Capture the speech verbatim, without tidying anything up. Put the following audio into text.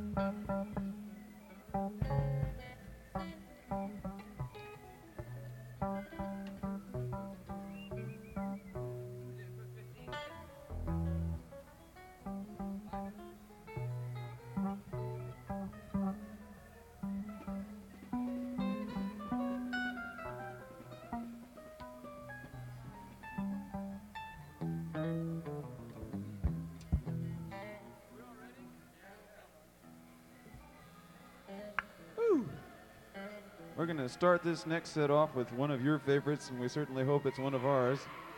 We're going to start this next set off with one of your favorites, and we certainly hope it's one of ours.